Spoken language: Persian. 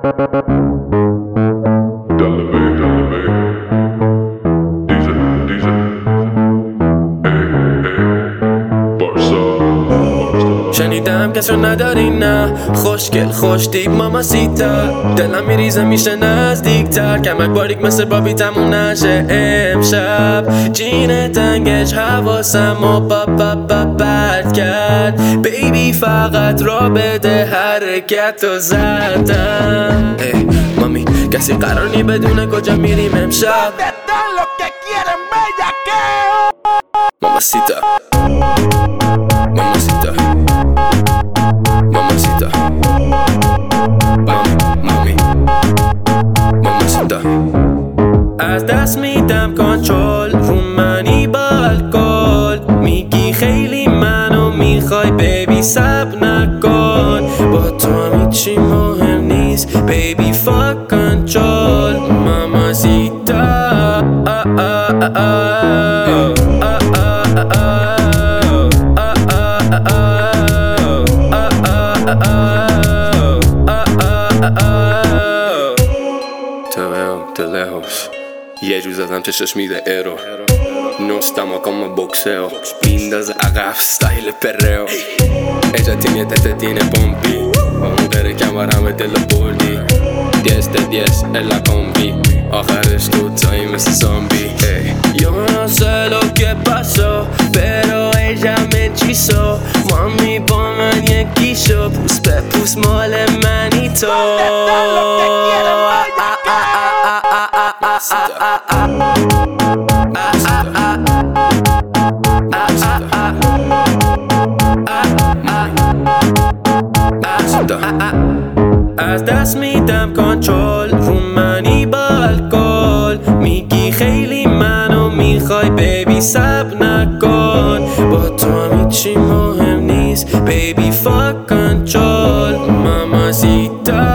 شنیدم کس رو نداری نه خوشگل خوش دیب ماما سیتا دلم میریزه میشه نزدیکتر کمک باریک مثل بابی تموم نشه امشب جین تنگش حواسم و بد کرد بیبی فقط را بده حرکت و زدم مامی کسی قرار نی بدونه کجا میریم امشب ماماسیتا ماماسیتا ماماسیتا مامی ماماسیتا از دست میدم کنترل رو منی با الکل میگی خیلی منو میخوای بیبی سب نکن با تو هم هیچی مهم نیست بیبی فاک کنترل ماماسیتا de lejos یه جور زدم چشش میده ایرو No estamos como boxeo Pindas عقب style perreo Ella tiene tete tiene pompi با مدر کمرم دل بردی 10 de 10 en la combi آخرش تو تایی مثل زامبی Yo no sé lo que pasó Pero ella me hechizó Mami ponme en quiso Pus pe pus mole manito از دست میدم کنترل رو منی با الکل میگی خیلی منو میخوای بیبی سب نکن با تو هم هیچی مهم نیست بیبی فاک کنترل ماماسیتا